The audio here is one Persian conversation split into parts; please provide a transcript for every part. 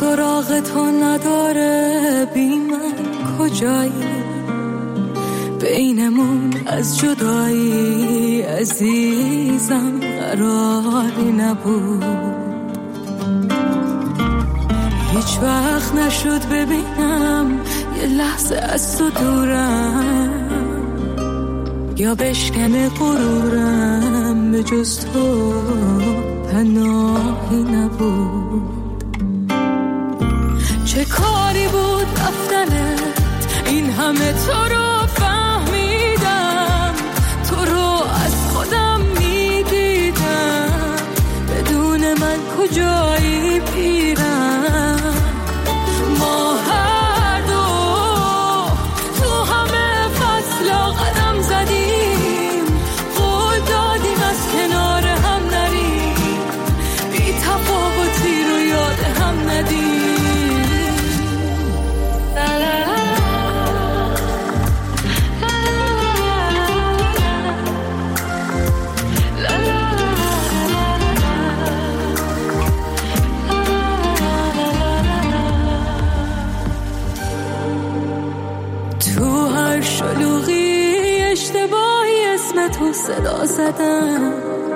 سراغ تو نداره، بی من کجایی؟ بینمون از جدایی عزیزم قراری نبود. هیچ وقت نشد ببینم یه لحظه از تو دورم، یا بشکنه غرورم، به جز تو پناهی نبود. چه کاری بود رفتنت، این همه تو رو فهمیدم، تو رو از خودم میدیدم، بدون من کجایی پیرم؟ ما هر دو تو همه فصلا قدم زدیم، قول دادیم از کنار هم نریم، بی تفاوتی رو یاد هم ندیم. شلوغی اشتباهی اسم تو صدا زدم،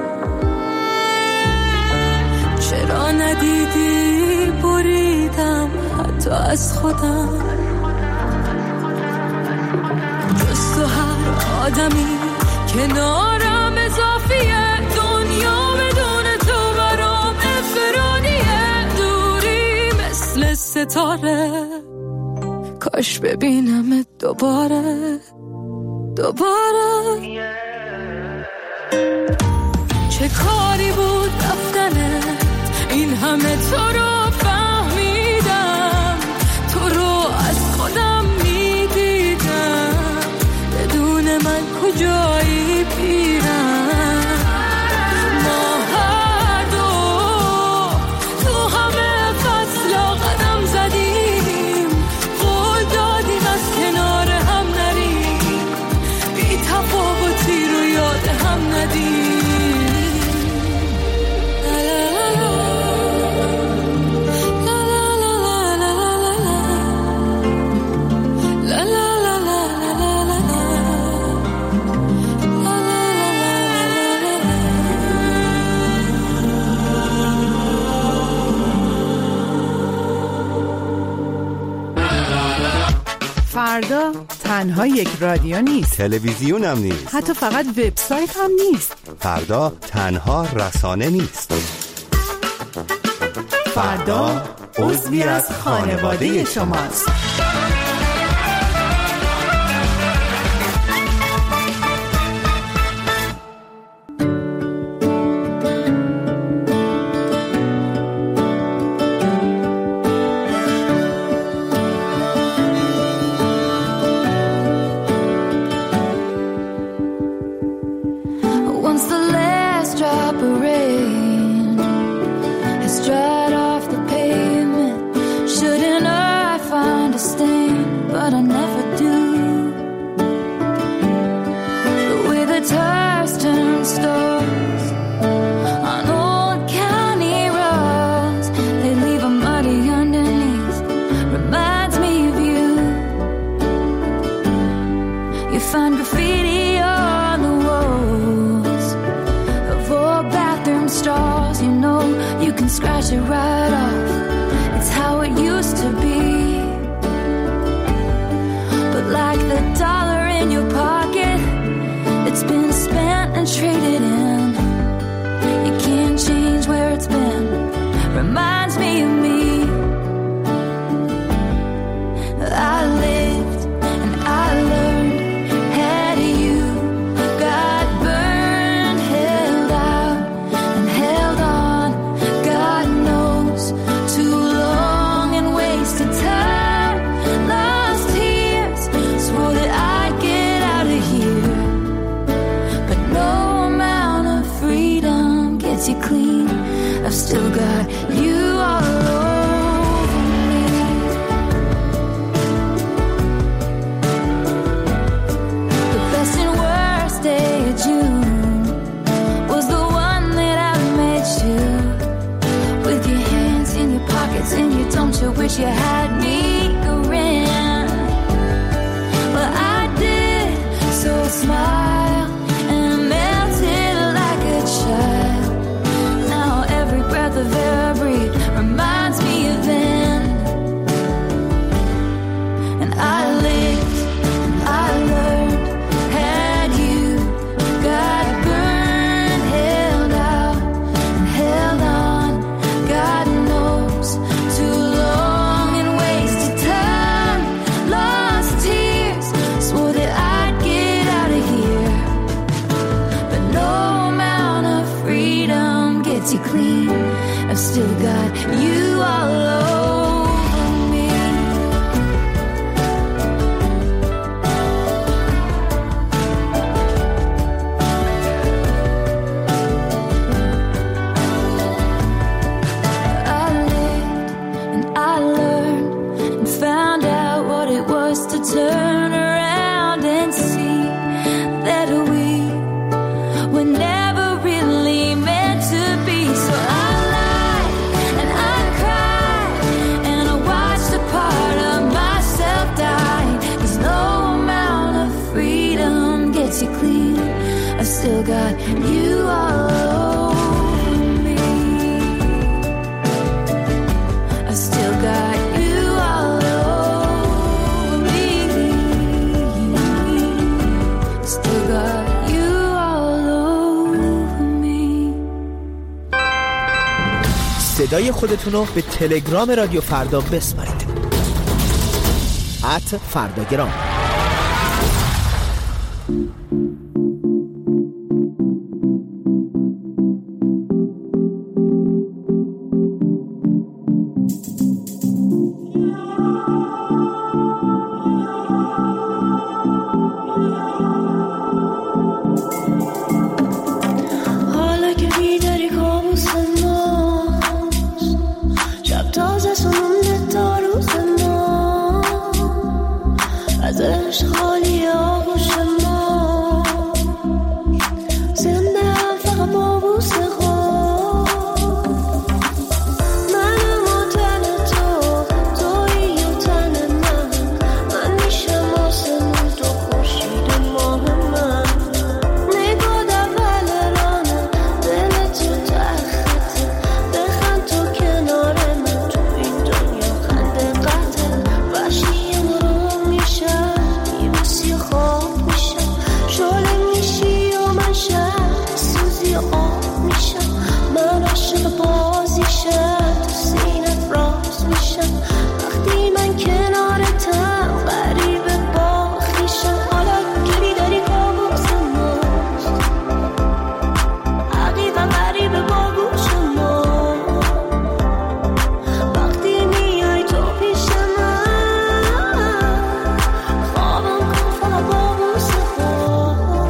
چرا ندیدی بریدم حتی از خودم. جز تو هر آدمی کنارم اضافیه، دنیا بدون تو برام افرادیه، دوری مثل ستاره، کاش ببینمت دوباره. چه کاری بود رفتنت، این همه تو رو فهمیدم، تو رو از خودم میدیدم، بدون من کجایی پیرم؟ ما هر دو تو همه فصلا قدم زدیم، قول دادیم از کنار هم نریم، بی تفاوتی رو یاد هم ندیم. فردا تنها یک رادیو نیست، تلویزیون هم نیست، حتی فقط وبسایت هم نیست. فردا تنها رسانه نیست، فردا عضوی از خانواده شماست. Don't you clean. I've still got you all over me. I lived and I learned and found out what it was to turn around and see that we were never really meant to be. So I lied and I cried and I watched a part of myself die. 'Cause no amount of freedom gets you clean. I've still got you all over me. I've still got you all over me. Still got you all over me. صدای خودتون رو به تلگرام رادیو فردا بسپارید. @فرداگرام. حالا که بیداری کابوس ماست، شب تازه سنونده تا روز ما، از عشق خالی آغوش ما، زنده هم فقط با بوسه خواه. منم و تن تو، تویی و تن من میشم آسمون تو خورشید ماه من. نگاه اول رانه دل تو تخته، بخند تو کنار من تو این دنیا خنده قطعه. وحشی مرو میشم میبوسی خواب میشم، شعله میشی و من شب سوزی آب میشم. من عاشق بازیشم تو سینت راز میشم، وقتی من کنارتم غریبه با خویشم. حالا که بیداری کابوس ماست، عقیقا غریبه با گوش ما، وقتی میای تو پیش من، خوابم کن فقط با بوسه خواب.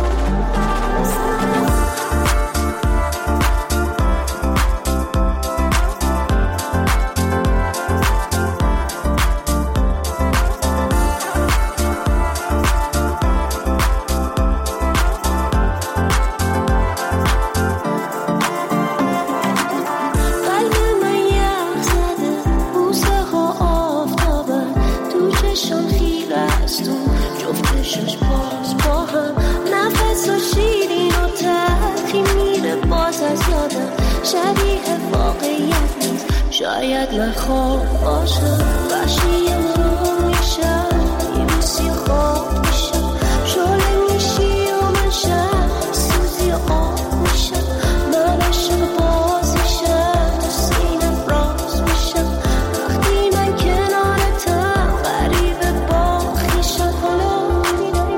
قلب من یخ زده، بوسه ها آفتابن، تو چشم خیره است و جفتشش باز با هم. نفس و شیرین و تلخی میره باز از یادم، شبیه واقعیت نیست، شاید من خواب باشم. وحشی مرو میشم میبوسی خواب میشم، شعله میشی و من شب سوزی آب میشم. من عاشق بازیشم تو سینم راز میشم، وقتی من کنارتم غریبه با خویشم. حالا بیداری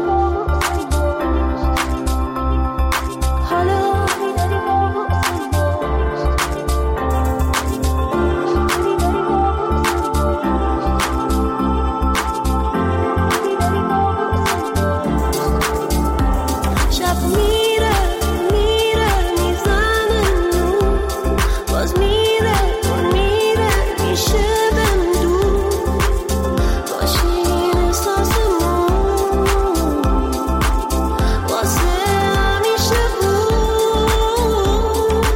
حالا بیداری شب میره میره میزنه نور، باز میره میشه بندور. باشین احساسمون واسه همیشه بود.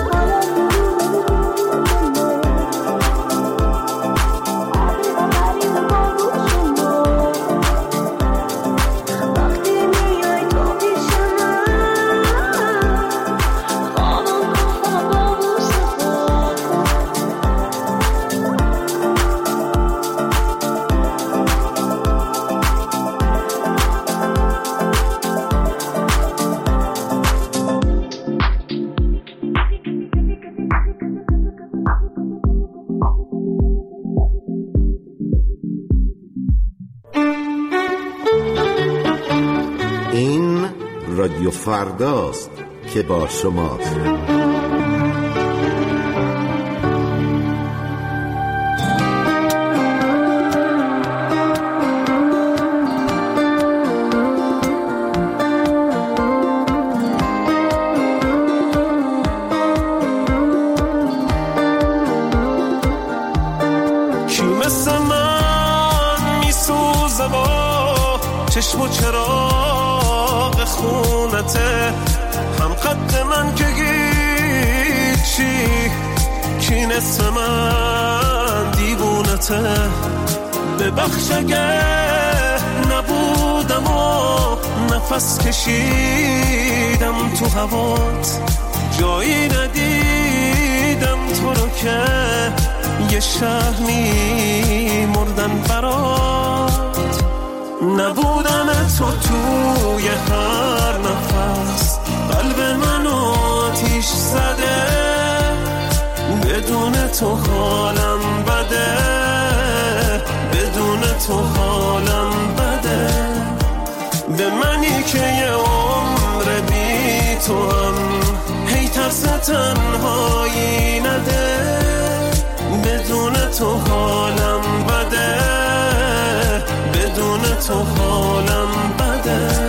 وقتی میای تو پیش من، خوابم کن فقط با بوسه خواب. این رادیو فرداست که با شماست. هم قد من که هیچی کی نصف من دیوونته ببخش اگه نبودم و نفس کشیدم تو هوات جایی ندیدم تو رو که یه شهر می‌مردن برات نبودن تو توی هر نفس قلب منو آتیش زده بدون تو حالم بده بدون تو حالم بده به منی که یه عمر بی تو هم هی ترس تنهایی نده بدون تو حالم بده بدون تو حالم بده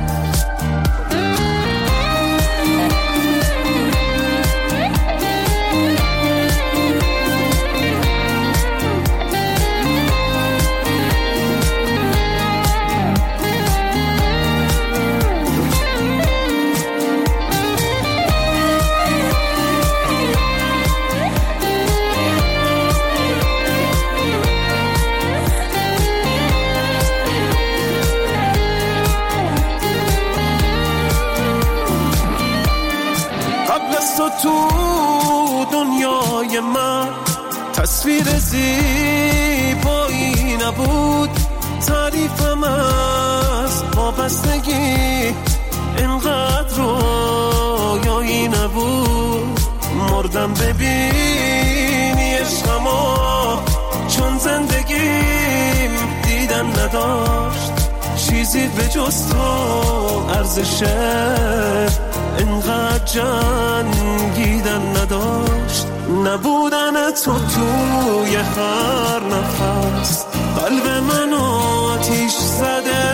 تو دنیای من تصویر زیبایی نبود تعریفم از وابستگی اینقدر رویایی نبود مردم ببینی عشقمو چون زندگیم دیدن نداشت چیزی به جز تو ارزشه اینقدر جنگیدن نداشت نبودن تو توی هر نفس قلب منو آتیش زده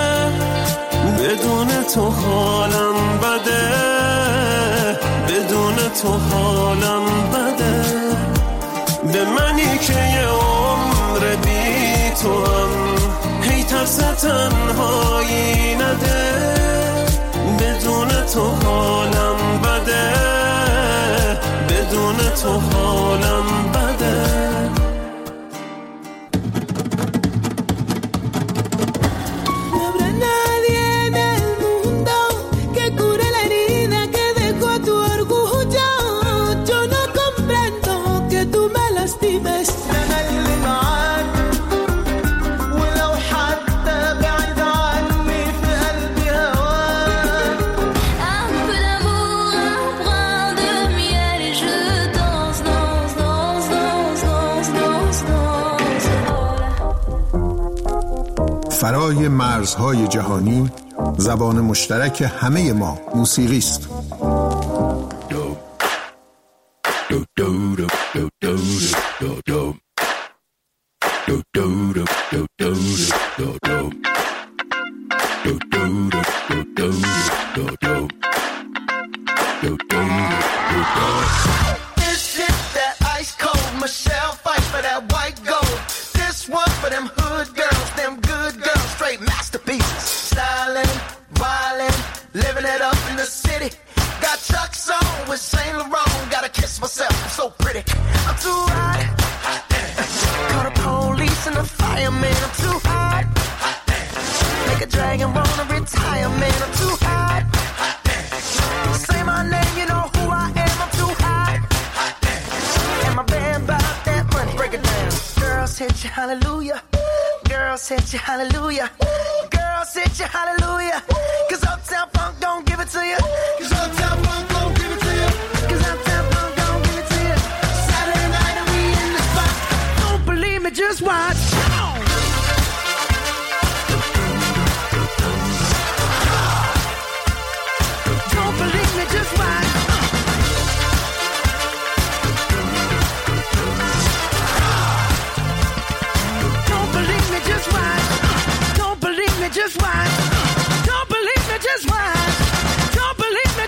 بدون تو حالم بده بدون تو حالم بده به منی که یه عمر بی تو هم هی ترس تنهایی نده بدون تو حالم بده بدون تو حالم بده فرای مرزهای جهانی زبان مشترک همه ما موسیقی است. Hallelujah, girls hit you, hallelujah, girls hit you, hallelujah, 'cause Uptown Funk don't give it to you, 'cause Uptown Funk don't give it to you, 'cause Uptown Funk don't give it to you, Saturday night and we in the spot, don't believe me, just watch, don't believe me, just watch. Just watch. Don't believe me, just watch. Don't believe me,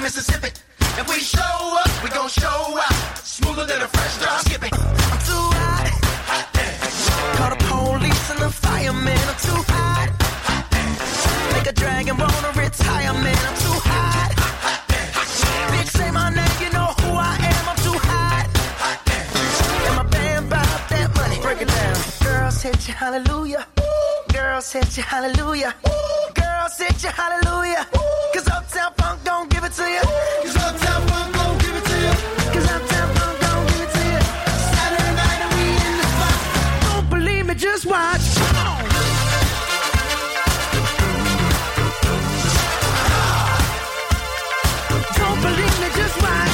Mississippi. If we show up, we gon' show out. Smoother than a fresh drop skipping. I'm too hot. Hot dance. Call the police and the fireman. I'm too hot. Hot dance. Make a dragon wanna retire, man. I'm too hot. Hot dance. Bitch, say my name, you know who I am. I'm too hot. Hot dance. And my band bought that money. Break it down. Girls hit you, hallelujah. Girls hit you, hallelujah. Girls hit you, hallelujah. Cause Uptown Funk don't give it to you. Cause Uptown Funk don't give it to you. Cause Uptown Funk don't give it to you. Saturday night and we in the spot. Don't believe me, just watch. Come on. Don't believe me, just watch.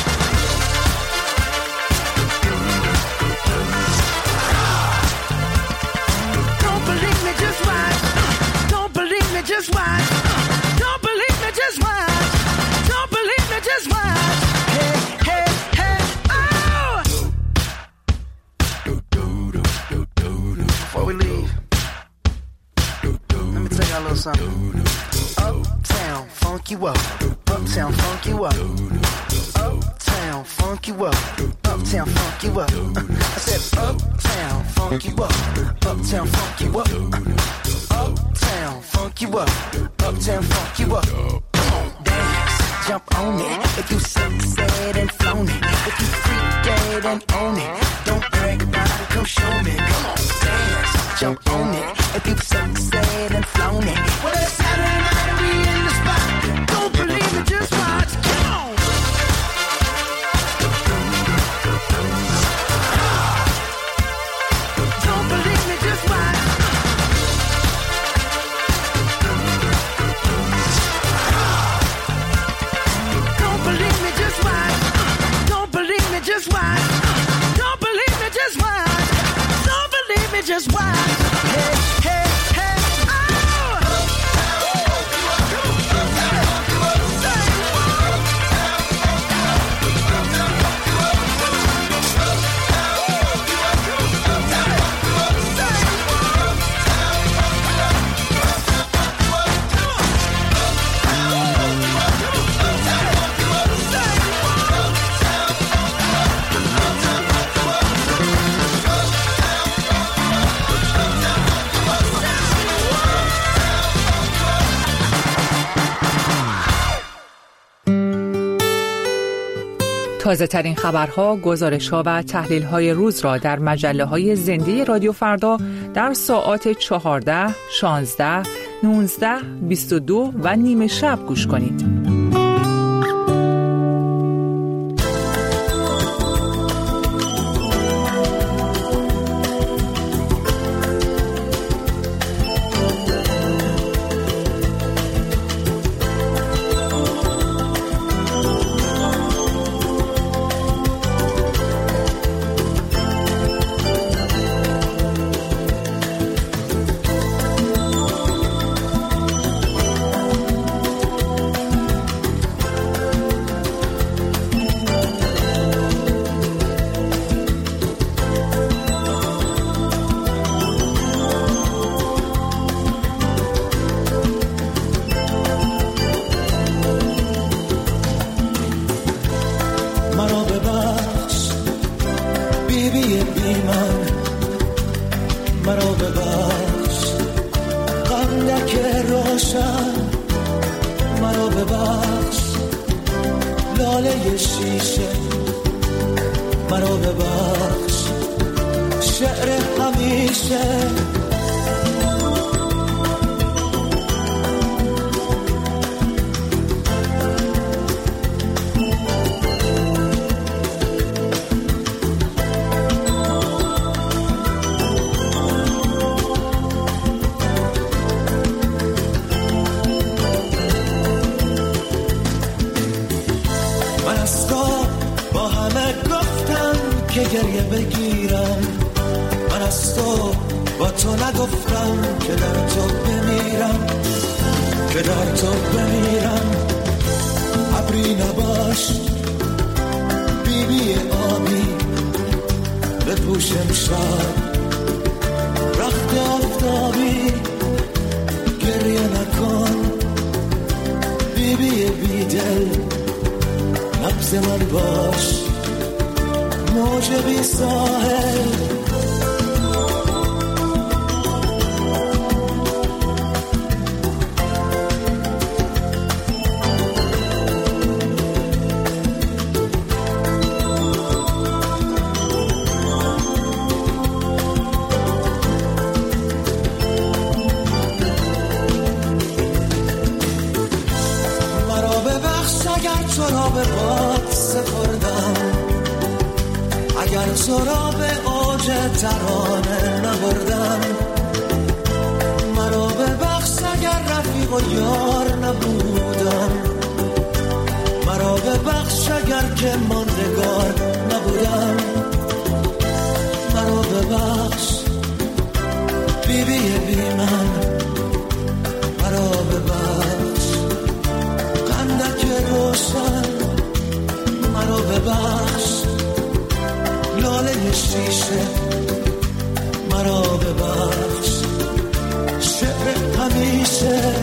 Don't believe me, just watch. Don't believe me, just watch. Don't believe me, just watch. Don't believe me, just watch. Hey, hey, hey, oh! Before we leave, let me tell y'all a little something. Uptown, funk you up. Uptown, funk you up. Uptown, funk you up. Uptown, funk you up. I said uptown, funk you up. Uptown, funk you up. Uptown, funk you up. Uptown, funk you up. Dance, jump on it. If you succeed and flown it. If you freak dead and own it. Don't brag about it, come show me. Come on, dance, jump on it. If you succeed and flown it. Well, it's Saturday night and we in the spot. Don't believe it, just watch. Come on. Don't believe me, just watch. Don't believe me, just watch. Don't believe me, just watch. Don't believe me, just watch. Don't believe me, just watch. Hey, hey, hey, oh! تازه ترین خبرها، گزارش‌ها و تحلیل‌های روز را در مجله‌های زنده رادیو فردا در ساعات 14, 16, 19, 22 و نیمه شب گوش کنید. گریه بگیرم، من از تو با تو نگفتم که در تو بمیرم، که در تو بمیرم. ابری نباش بیبی آبی، بپوشم شب رخت آفتابی، گریه نکن بیبی بیدل، نبض من باش، موج بی ساحل. تو را به باد سپردم، اگر تو را به اوج ترانه نبردم. مرا ببخش اگر رفیق و یار نبودم، مرا ببخش اگر که ماندگار نبودم. مرا ببخش بی من، مرا ببخش قندک روشن، مرا ببخش لاله شیشه، مرا ببخش شعر همیشه.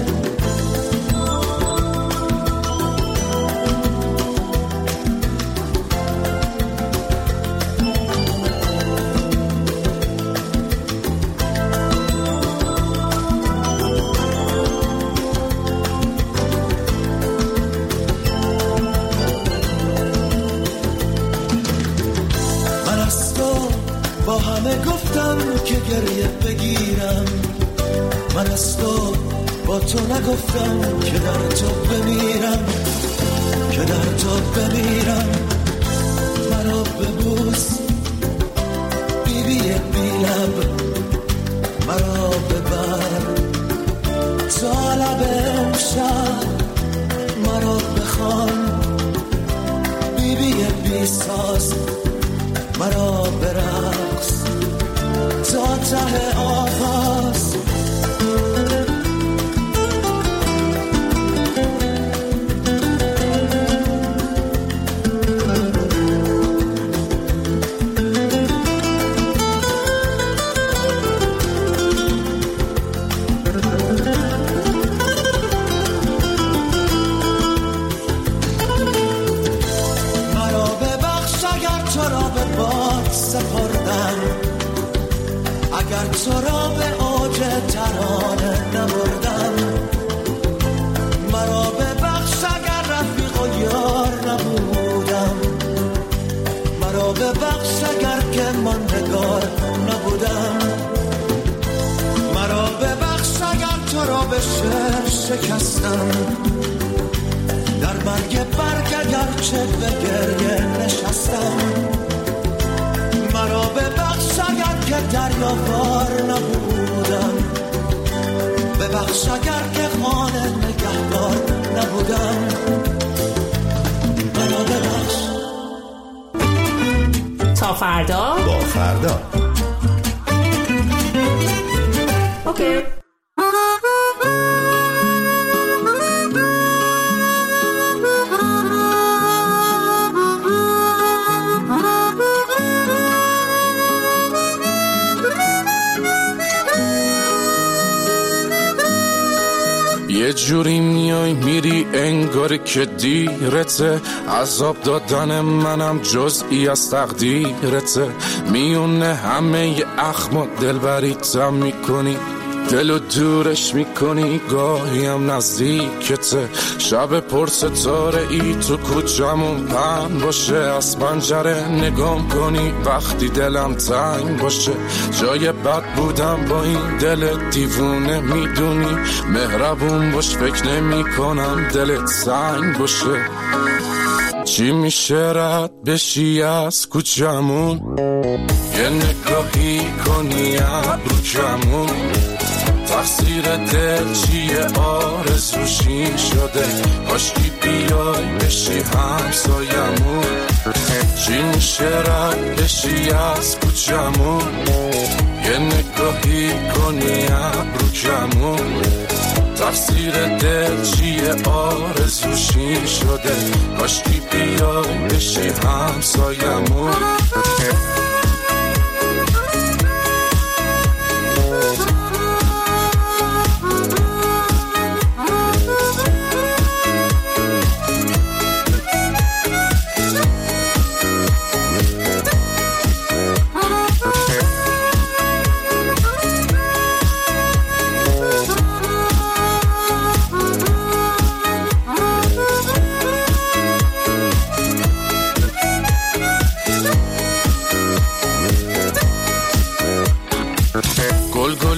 گفتم که گریه بگیرم، من از تو با تو نگفتم که در تو بمیرم، که در تو بمیرم. مرا ببوس بیبی بی لب، مرا ببر تا لب امشب، مرا بخوان بیبی بی ساز، مرا برقص تا ته آغاز. مرا ببخش اگر تو را به باد سپردم، اگر تو را به اوج ترانه نبردم. مرا ببخش اگر رفیق و یار نبودم، مرا ببخش اگر که ماندگار نبودم. مرا ببخش اگر تو را به شعر شکستم، در مرگ برگ اگر چه به گریه نشستم. مرا ببخش اگر که دریاوار نبودم، ببخش اگر که خانه نگهدار نبودم. مرا ببخش. تا فردا با فردا. اوکی. یه جوری میای میری انگار که دیرته، عذاب دادن منم جزئی از تقدیرته. میونه همه ی اخم دلبریتم میکنی، دلو دورش میکنی، گاهی هم نزدیکته. شب پر ستاره ای تو کوچمون پهن باشه، از پنجره نگام کنی وقتی دلم تنگ باشه. جای بد بودم با این دل دیوونه میدونی، مهربون باش فکر نمی کنم دلت سنگ باشه. چی میشه رد بشی از کوچمون، یه نگاهی کنی ابرو کمون. تقصیر دل چیه آرزوشی شده، کاشکی بیای بشی همسایمون. چی میشه رد بشی از کوچمون، یه نگاهی کنی ابرو کمون. تقصیر دل چیه آرزوشی شده، کاشکی بیای بشی همسایمون.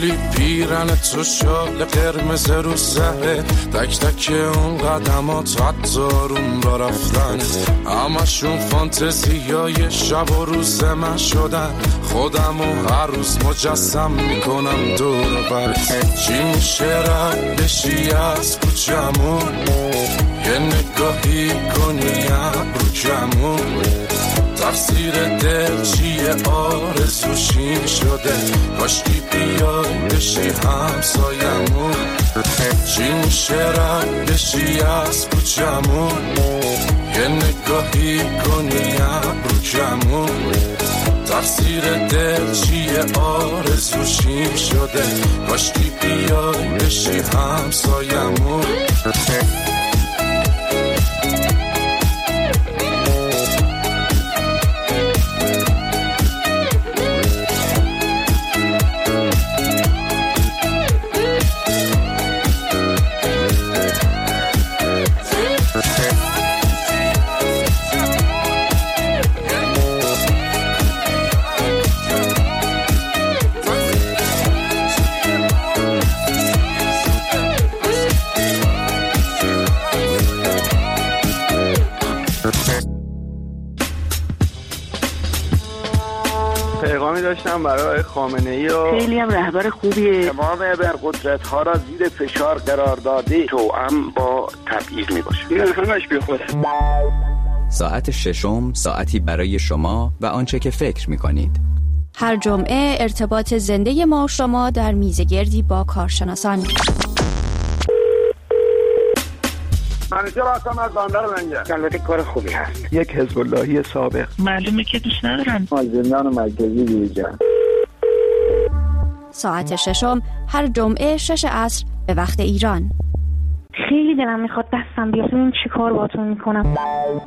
کلی پیرن تو شال قرمز رو سره، تک تک اون قدمات حتی روم را رفتن، همشون فانتزیای شب و روز من شدن، خودمو هر روز مجسم میکنم دور بر. چی میشه رد بشی از کوچمون، یه نگاهی کنی ابرو کمون، تفسیر دل چیه آرزوشین شده، کاشکی بیای بشی همسایمون. چی میشه رد بشی از کوچمون، یه نگاهی کنی ابرو کمون، تفسیر دل چیه آرزوشین شده، کاشکی بیای بشی همسایمون. پیغامی داشتم برای خامنه‌ای و خیلی هم رهبر خوبیه. تمام ابرقدرت‌ها را زیر فشار قرار داده، توأم با تبعیض میباشه. این همش بیخوده. ساعت ششم، ساعتی برای شما و آنچه که فکر می‌کنید. هر جمعه ارتباط زنده ما و شما در میزگردی با کارشناسان. منیجر هستم از بندر لنگر. البته کار خوبی هست. یک حزب اللهی سابق. معلومه که دوست ندارم. از زندان مرکزی دیجا. ساعت ششم هر جمعه 6 عصر به وقت ایران. خیلی دلم میخواد دستم بیاد ببینم چی کار باهاتون میکنم.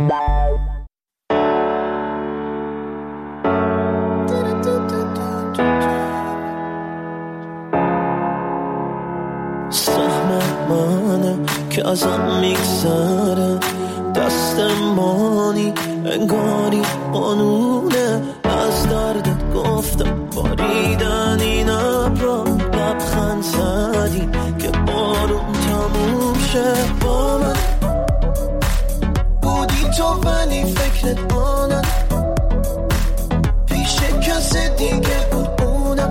سهم منه که ازم میگذره، دست مانی انگاری قانونه، از دردت گفتم باریدن این ابرا، لبخند زدی که بارون تموم شه. با من بودی تو ولی فکرت آنم، پیش کسی دیگه بود اونم،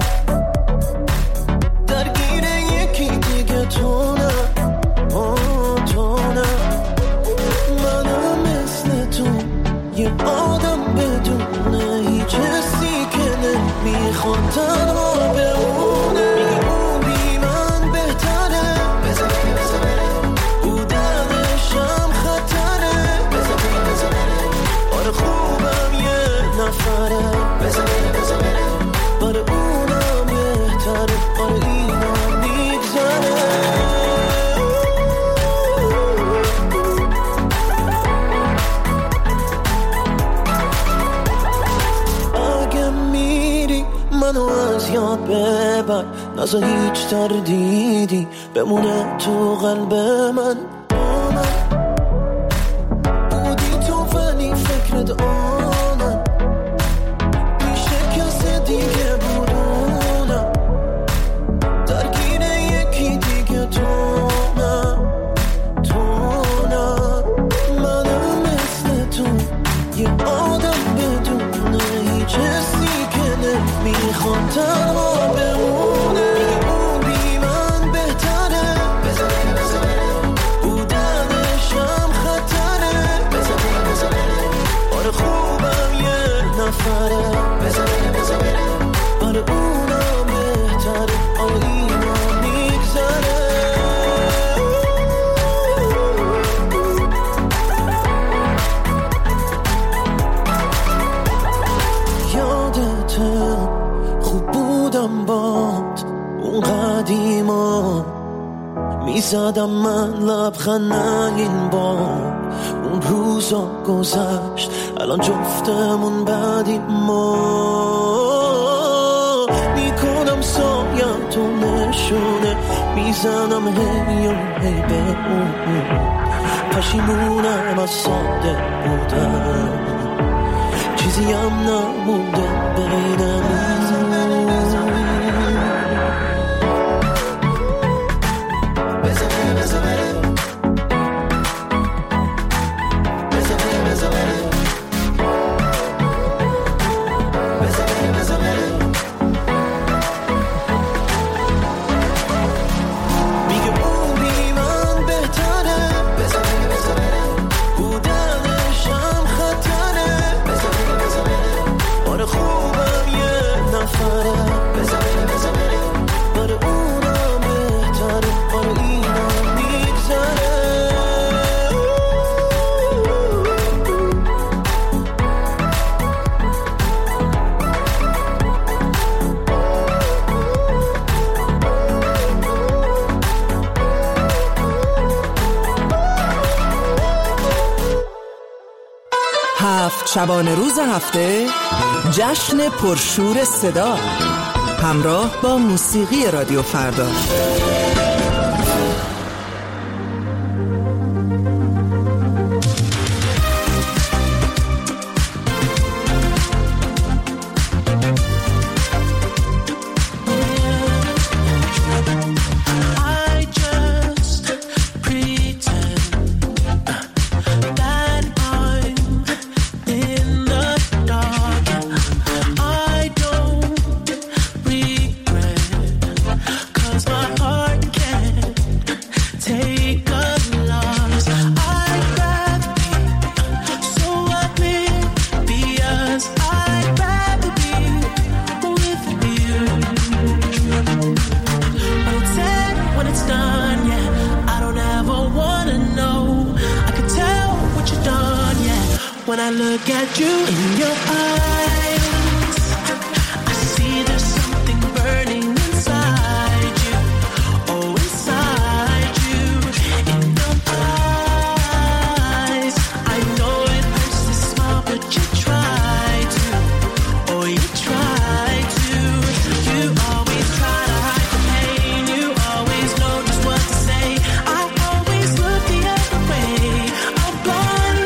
درگیر یکی دیگه تو نه. تو نه، منم مثل تو یه آدم بدونه هیچ حسی که نمیخواد تنها بمونه. میگه اون بی من بهتره، بذار بره، بودنشم خطره، بذار بره، آره خوبم یه نفره، بذار بره، آره اونم بهتره، آره اینم میگذره. منو از یاد ببر، نذار هیچ تردیدی بمونه تو قلب من. با من بودی تو ولی فکرت آنم، پیش کسی دیگه بودونم، درگیر یکی دیگه تو نه. منم مثل تو یه آدم بدونه هیچ حسی میخوام تنها بمونه. میگه اون بی من بهتره، بذار بره، بودنشم خطره، بذار بره، آره خوبم یه نفره، بذار بره، آره اونم بهتره، آره اینم میگذره. یادته خوب بودم باد اون قدیما، میزدم من لبخند این بار. اون روزا گذشت الان جفتمون بعدی ما، میکنم سایم تو نشونه، میزنم هی و هی به اون، پشیمونم از ساده بودم، چیزی هم نمونده بینم. 7 شبانه روز هفته جشن پرشور صدا همراه با موسیقی رادیو فردا. When I look at you in your eyes, I see there's something burning inside you. Oh, inside you, in your eyes. I know it hurts to smile, but you try to. Oh, you try to. You always try to hide the pain. You always know just what to say. I always look the other way. I'm blind.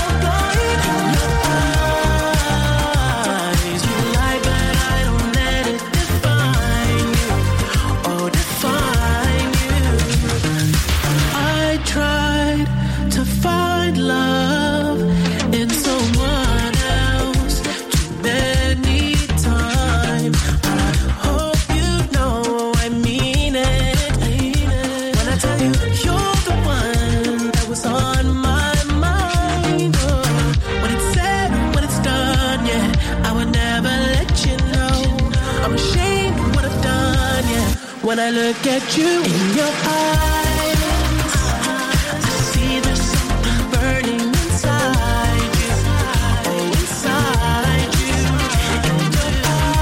When I look at you in your eyes, I see there's something burning inside you. Oh, inside you, in your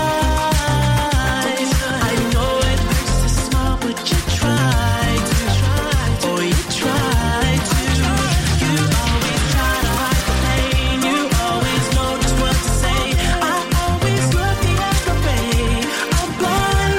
eyes. I know it hurts to smile, but you try to. Oh, you try to. You always try to hide the pain. You always know just what to say. I always look the other way. I'm blind.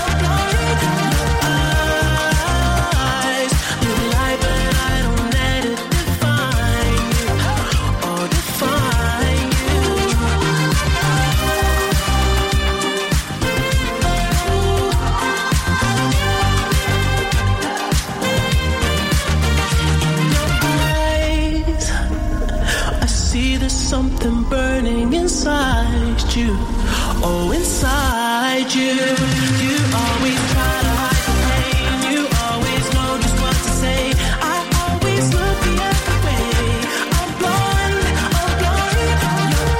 Something burning inside you. Oh, inside you. You always try to hide the pain. You always know just what to say. I always look the other way. I'm blind. Your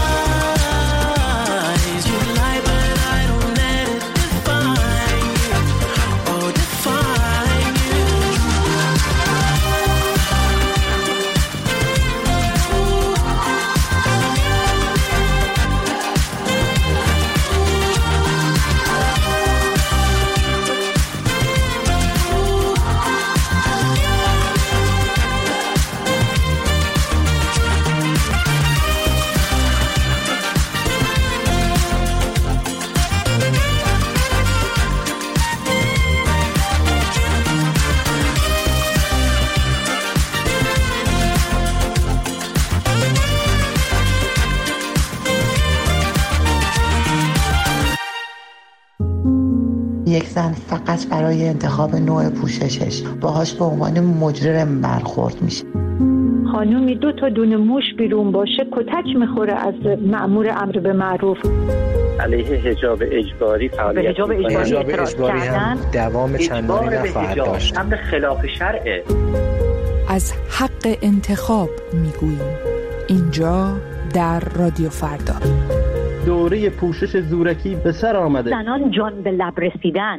eyes. You lie, but I don't let it define you. Oh, define you. یک زن فقط برای انتخاب نوع پوششش باهاش به عنوان مجرم برخورد میشه. خانومی 2 تا دونه موش بیرون باشه کتک میخوره از مأمور امر به معروف. علیه حجاب اجباری فعالیت حجاب اجباری هم دوام چندانی نخواهد داشت. امر خلاف شرعه. از حق انتخاب میگوییم اینجا در رادیو فردا. دوره پوشش زورکی به سر آمده. زنان جان به لب رسیدن.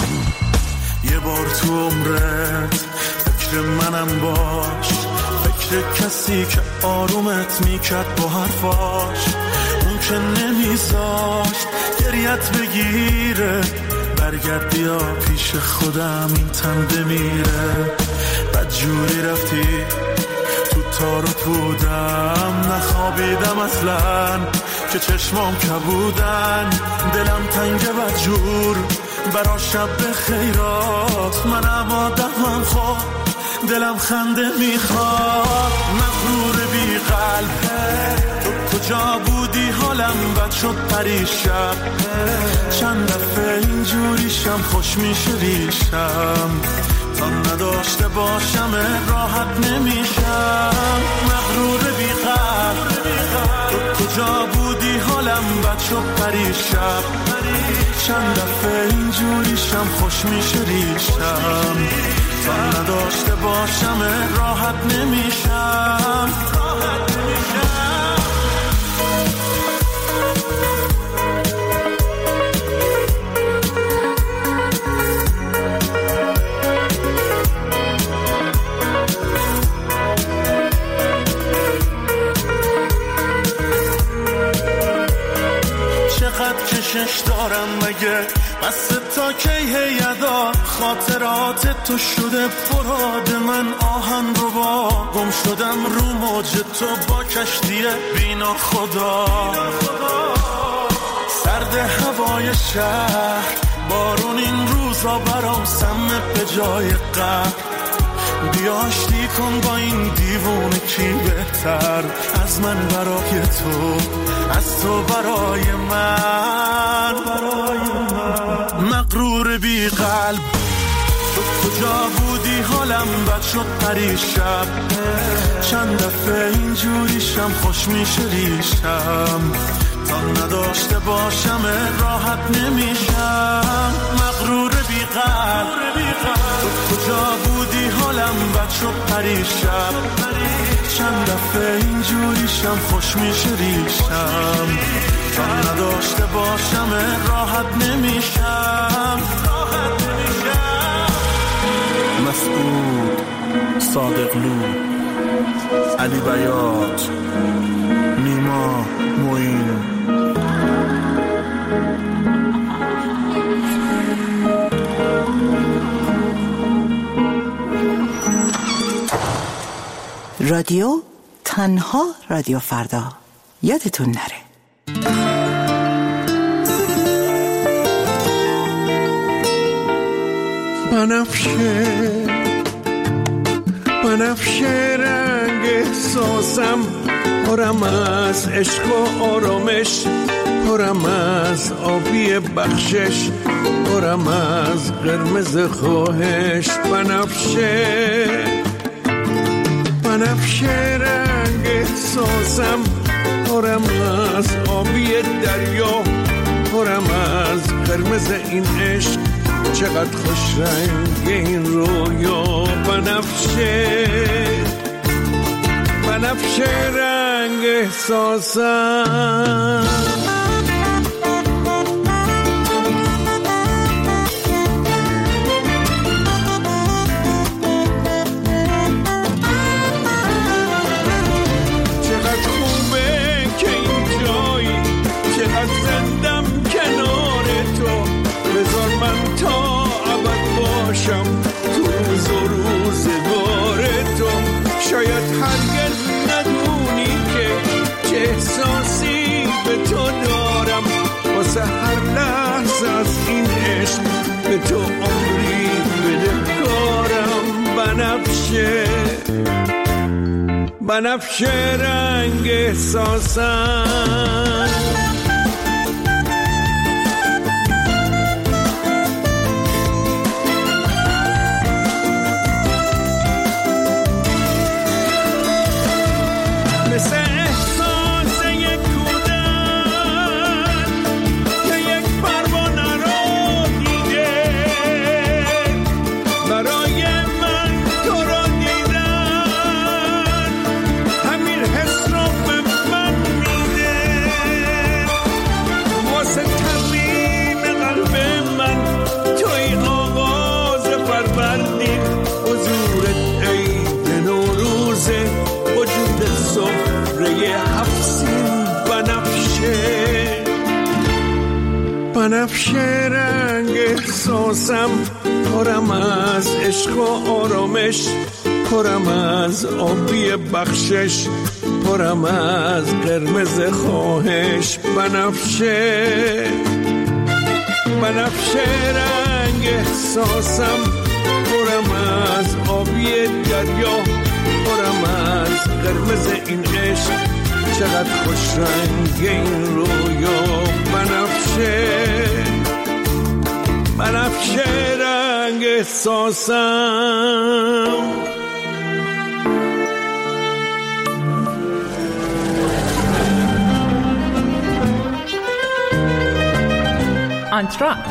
یه بار تو عمرت فکر منم باش، فکر کسی که آرومت میکرد با حرفاش، اون که نمیذاشت گریت بگیره. برگرد بیا پیش خودم این تن بمیره. بدجوری رفتی تو تار و پودم، نخوابیدم اصلا که چشمام کبودن. دلم تنگ بدجور برا شب خیرات، منم آدمم خواب دلم خنده میخواد. مغرور بی قلب تو کجا بودی؟ حالم بد شد پریشب. چند دفعه اینجوریشم خوش میشه ریشم، تا نداشته باشم راحت نمیشم. مغرور بی قلب تو کجا بودی؟ حالم بد شد پریشب. چند دفعه اینجوریشم خوش میشه ریشم، تا نداشته باشم راحت نمیشم. کشش دارم مگه بس تا کی هیدا؟ خاطرات تو شده فراد من آهن رو با گم شدم رو موج تو با کشتی بینا خدا. سرد هوای شهر بارون این روزا برام سمه به جای قهر. بیا آشتی کن با این دیوونه کی بهتر از من برای تو، از تو برای من. مغرور بی قلب تو کجا بودی؟ حالم بد شد پریشب. چند دفعه اینجوریشم خوش میشه ریشم، تا نداشته باشم راحت نمیشم. مغرور بی قلب تو کجا بودی؟ حالم بد شد پریشب. چند دفعه اینجوریشم خوش میشه ریشم، تا نداشته باشم راحت نمیشم. مسعود، صادقلو، علی بیات، نیما، معین. رادیو تنها رادیو فردا، یادتون نره. بنفشه رنگ احساسم، پرم از عشق و آرامش، پرم از آبی بخشش، پرم از قرمز خواهش. بنفشه رنگ احساسم، پرم از آبی دریا، پرم از قرمز این عشق، چقدر خوش رنگ این رویا. بنفشه رنگ احساسم. شاید هرگز ندونی که چه احساسی به تو دارم، واسه هر لحظه از این عشق به تو عمری بدهکارم. بنفشه رنگ احساسم. بنفشه رنگ احساسم، پرم از عشق و آرامش، پرم از آبی بخشش، پرم از قرمز خواهش. بنفشه رنگ احساسم، پرم از آبی دریا، پرم از قرمز این عشق، چقدر خوش رنگ این رویا. بنفشه رنگ احساسم. آنتراکت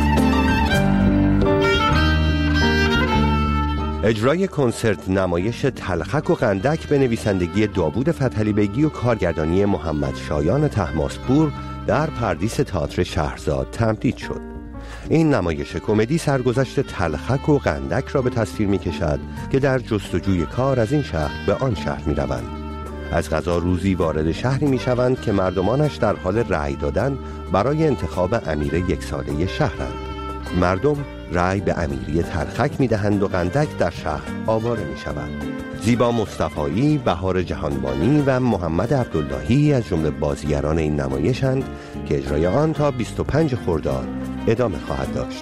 اجرای کنسرت نمایش تلخک و قندک به نویسندگی داوود فتحعلی بیگی و کارگردانی محمد شایان طهماسپور در پردیس تئاتر شهرزاد تمدید شد. این نمایش کمدی سرگذشت تلخک و قندک را به تصویر می کشد که در جستجوی کار از این شهر به آن شهر می روند. از قضا روزی وارد شهری می شوند که مردمانش در حال رأی دادن برای انتخاب امیر یک ساله شهرند. مردم رأی به امیری تلخک می دهند و قندک در شهر آواره می شود. زیبا مصطفایی، بهار جهانبانی و محمد عبداللهی از جمله بازیگران این نمایشند که اجرای آن تا 25 خرداد ادامه خواهد داشت.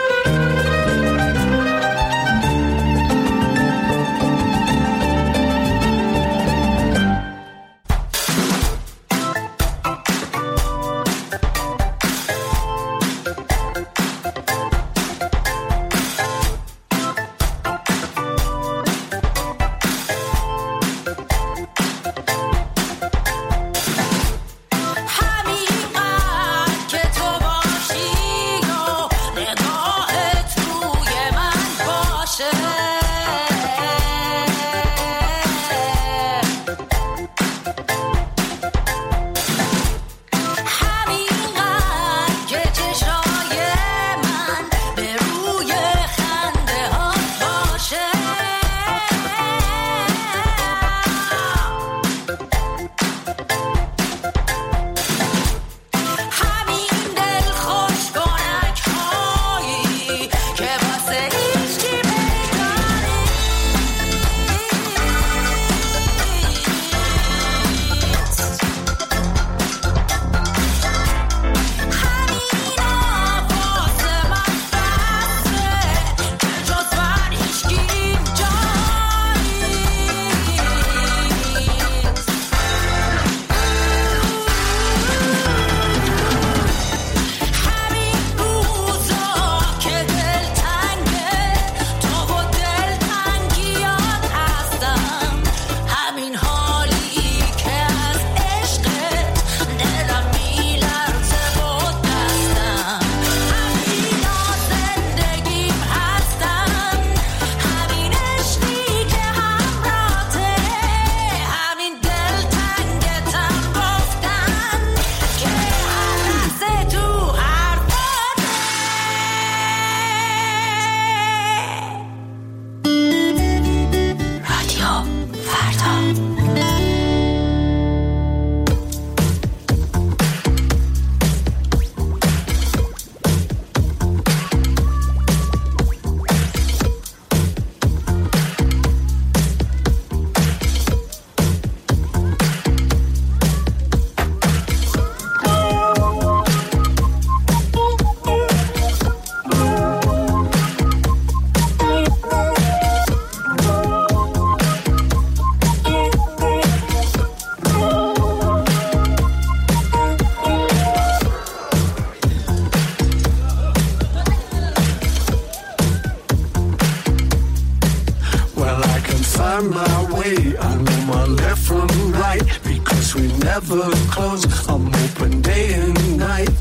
find my way. I know my left from right because we never close. I'm open day and night.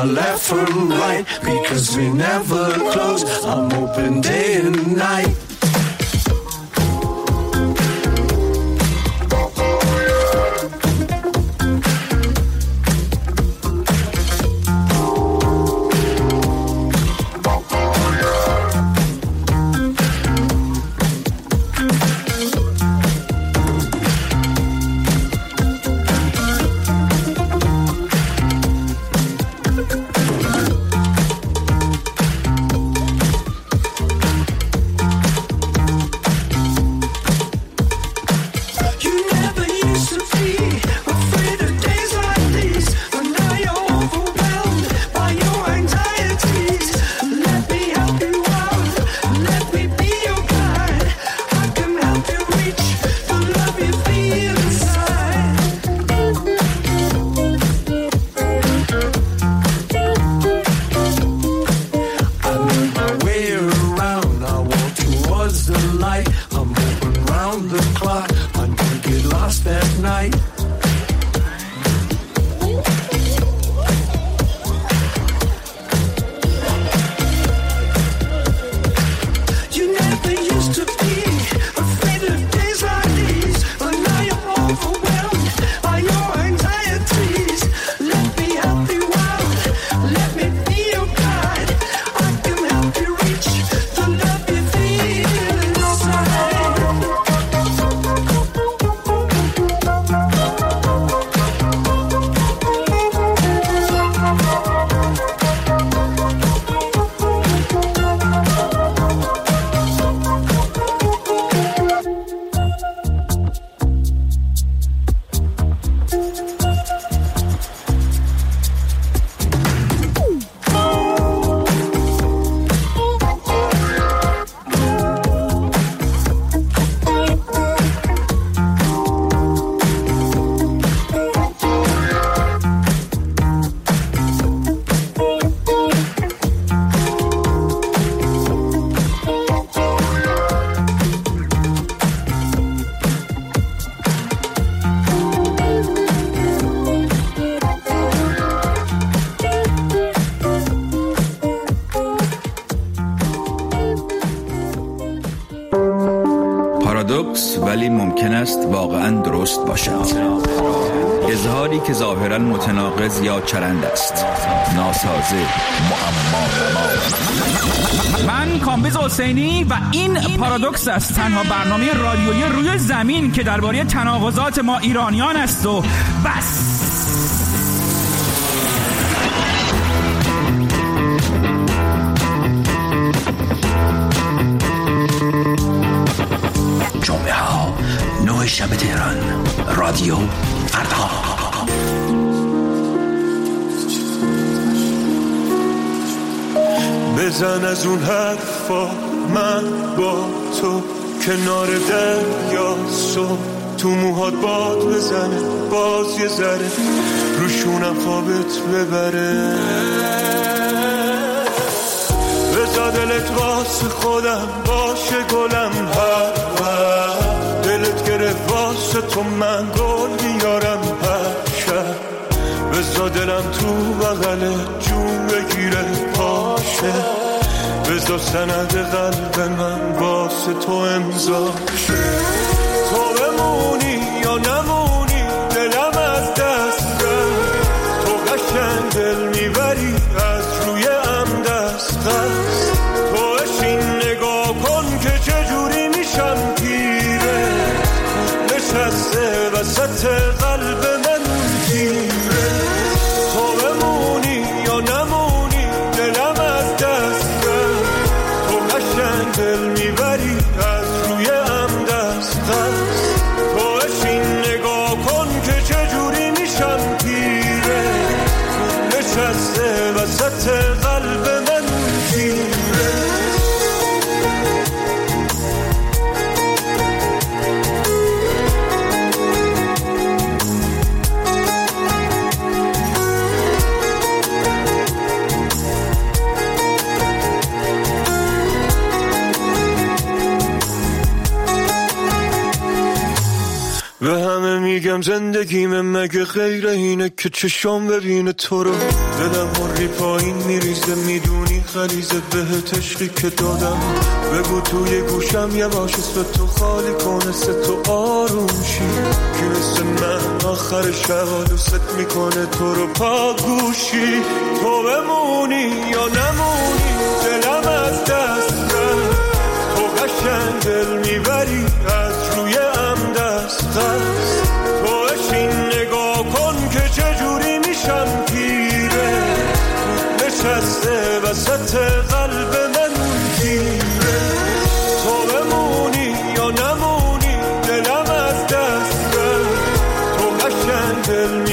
my left and right, because we never close. I'm open day and night. پارادوکس ولی ممکن است واقعا درست باشد. اظهاری که ظاهرا متناقض یا چرند است. ناسازه، معما. من کامبیز حسینی و این پارادوکس است، تنها برنامه رادیویی روی زمین که درباره تناقضات ما ایرانیان است و بس. جمعه ها 9 شب تهران، رادیو فردا. بزن از اون حرفا، من با تو کنار دریا، صبح تو موهات باد بزنه، باز یه ذره روشونم خوابت ببره. بذار دلت واسه خودم باشه گلم، هر دلت گرفت واسه تو من گل میارم هر شب. بذار دلم تو بغل جون بگیره پاشه، بذار سند قلب من واسه تو امضا شه. تو بمونی یا نمونی دلم از دست رفت، تو قشنگ دل میبری از روی ام دست خست. تو اشین نگاه کن که چجوری میشم پیره، نشسته وسط قلب من تیره. تو بمونی یا نمونی دلم از دست رفت، تو قشنگ دل میبری از روی ام دست خست. تو اشین نگاه کن که چجوری میشم پیره، نشسته وسط قلب من تیره. به همه میگم زندگیم مگه غیر اینه که چشام ببینه تو رو. دلم مری پایین میریزه میدونی غریزه بهت عشقی که دادم. بگو توی گوشم یه باش اسم تو خالی کنه تو آروم شی که مثل من آخر شب دوست میکنه تو رو پاگوشی. تو بمونی یا نمونی دلم از دست رفت. تو قشنگ دل میبری از روی ام دست دست. تو اشین نگاه کن که چجوری میشم پیره. نشسته وسط قلب من تیره. تو بمونی یا نمونی دلم از دست رفت. تو قشنگ دل